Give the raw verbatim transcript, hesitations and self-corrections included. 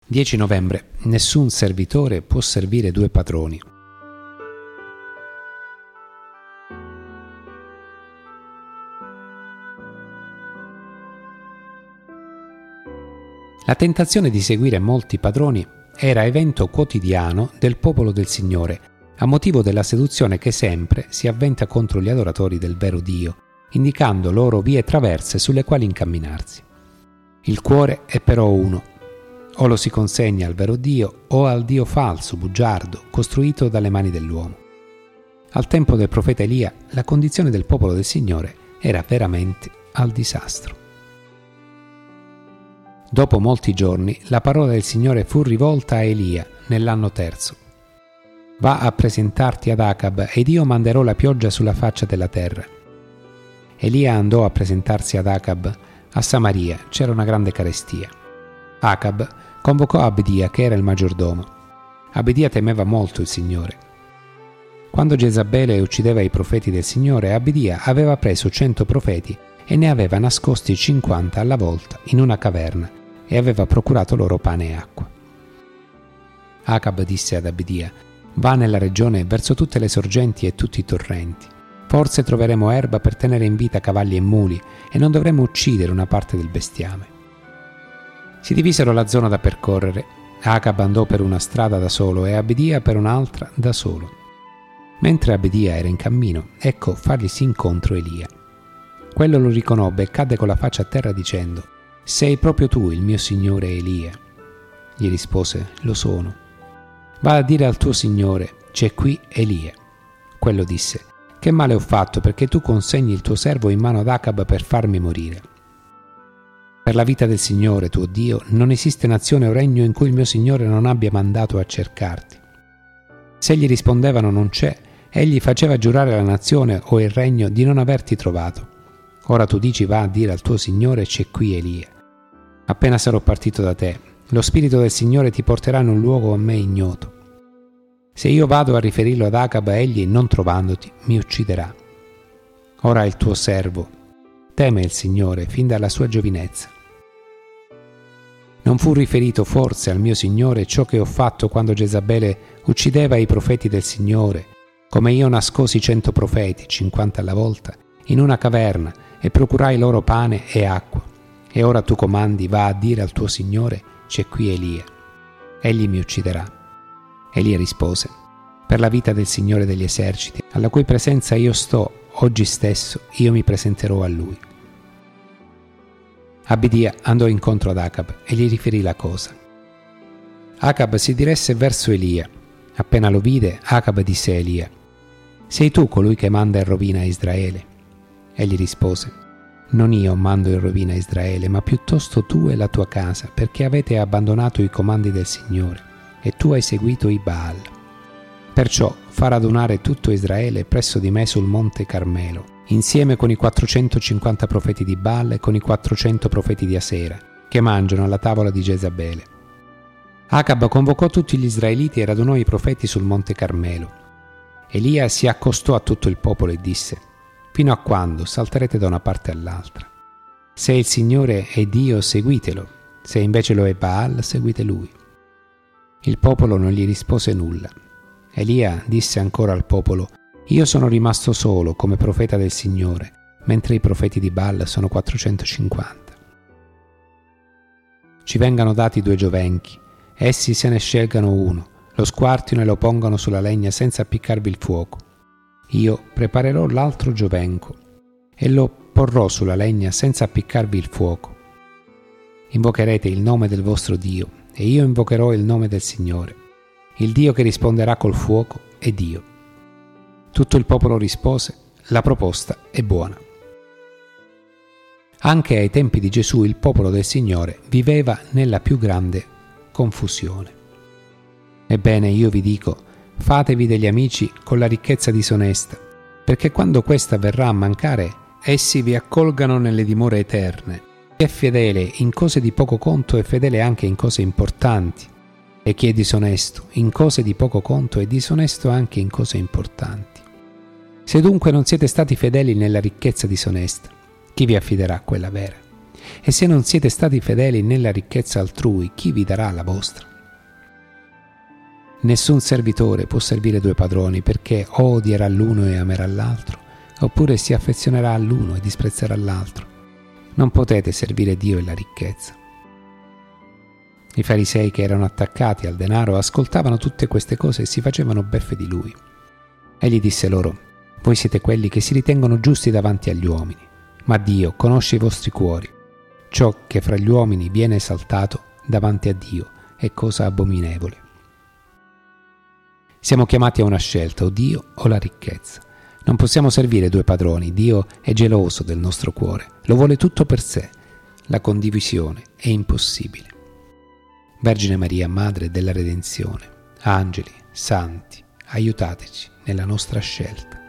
dieci novembre. Nessun servitore può servire due padroni. La tentazione di seguire molti padroni era evento quotidiano del popolo del Signore, a motivo della seduzione che sempre si avventa contro gli adoratori del vero Dio, indicando loro vie traverse sulle quali incamminarsi. Il cuore è però uno. O lo si consegna al vero Dio o al Dio falso, bugiardo, costruito dalle mani dell'uomo. Al tempo del profeta Elia, la condizione del popolo del Signore era veramente al disastro. Dopo molti giorni, la parola del Signore fu rivolta a Elia nell'anno terzo. Va a presentarti ad Acab ed io manderò la pioggia sulla faccia della terra. Elia andò a presentarsi ad Acab. A Samaria c'era una grande carestia. Acab convocò Abdia, che era il maggiordomo. Abdia temeva molto il Signore. Quando Jezabele uccideva i profeti del Signore, Abdia aveva preso cento profeti e ne aveva nascosti cinquanta alla volta in una caverna e aveva procurato loro pane e acqua. Acab disse ad Abdia: va nella regione verso tutte le sorgenti e tutti i torrenti. Forse troveremo erba per tenere in vita cavalli e muli e non dovremo uccidere una parte del bestiame. Si divisero la zona da percorrere. Acab andò per una strada da solo e Abdia per un'altra da solo. Mentre Abdia era in cammino, ecco farglisi incontro Elia. Quello lo riconobbe e cadde con la faccia a terra dicendo: sei proprio tu il mio signore Elia? Gli rispose: lo sono. Va a dire al tuo signore: c'è qui Elia. Quello disse: che male ho fatto perché tu consegni il tuo servo in mano ad Acab per farmi morire? Per la vita del Signore tuo Dio non esiste nazione o regno in cui il mio Signore non abbia mandato a cercarti. Se gli rispondevano non c'è, egli faceva giurare alla nazione o il regno di non averti trovato. Ora tu dici: va a dire al tuo Signore: c'è qui Elia. Appena sarò partito da te, lo Spirito del Signore ti porterà in un luogo a me ignoto. Se io vado a riferirlo ad Acab, egli, non trovandoti, mi ucciderà. Ora il tuo servo teme il Signore fin dalla sua giovinezza. Non fu riferito forse al mio Signore ciò che ho fatto quando Jezabele uccideva i profeti del Signore, come io nascosi cento profeti, cinquanta alla volta, in una caverna e procurai loro pane e acqua. E ora tu comandi: va a dire al tuo Signore: c'è qui Elia. Egli mi ucciderà. Elia rispose: per la vita del Signore degli eserciti, alla cui presenza io sto, oggi stesso io mi presenterò a lui. Abdia andò incontro ad Acab e gli riferì la cosa. Acab si diresse verso Elia. Appena lo vide, Acab disse a Elia: sei tu colui che manda in rovina Israele? Egli rispose: non io mando in rovina Israele, ma piuttosto tu e la tua casa, perché avete abbandonato i comandi del Signore e tu hai seguito i Baal. Perciò fa radunare tutto Israele presso di me sul monte Carmelo, insieme con i quattrocentocinquanta profeti di Baal e con i quattrocento profeti di Asera, che mangiano alla tavola di Jezabele. Acab convocò tutti gli israeliti e radunò i profeti sul monte Carmelo. Elia si accostò a tutto il popolo e disse: fino a quando salterete da una parte all'altra? Se il Signore è Dio, seguitelo; se invece lo è Baal, seguite lui. Il popolo non gli rispose nulla. Elia disse ancora al popolo: io sono rimasto solo come profeta del Signore, mentre i profeti di Baal sono quattrocentocinquanta. Ci vengano dati due giovenchi, essi se ne scelgano uno, lo squartino e lo pongano sulla legna senza appiccarvi il fuoco. Io preparerò l'altro giovenco e lo porrò sulla legna senza appiccarvi il fuoco. Invocherete il nome del vostro Dio e io invocherò il nome del Signore. Il Dio che risponderà col fuoco è Dio. Tutto il popolo rispose: la proposta è buona. Anche ai tempi di Gesù il popolo del Signore viveva nella più grande confusione. Ebbene, io vi dico: fatevi degli amici con la ricchezza disonesta, perché quando questa verrà a mancare, essi vi accolgano nelle dimore eterne. Chi è fedele in cose di poco conto è fedele anche in cose importanti, e chi è disonesto in cose di poco conto è disonesto anche in cose importanti. Se dunque non siete stati fedeli nella ricchezza disonesta, chi vi affiderà quella vera? E se non siete stati fedeli nella ricchezza altrui, chi vi darà la vostra? Nessun servitore può servire due padroni, perché o odierà l'uno e amerà l'altro, oppure si affezionerà all'uno e disprezzerà l'altro. Non potete servire Dio e la ricchezza. I farisei, che erano attaccati al denaro, ascoltavano tutte queste cose e si facevano beffe di lui. Egli disse loro: voi siete quelli che si ritengono giusti davanti agli uomini, ma Dio conosce i vostri cuori. Ciò che fra gli uomini viene esaltato davanti a Dio è cosa abominevole. Siamo chiamati a una scelta, o Dio o la ricchezza. Non possiamo servire due padroni. Dio è geloso del nostro cuore, lo vuole tutto per sé. La condivisione è impossibile. Vergine Maria, Madre della Redenzione, angeli, santi, aiutateci nella nostra scelta.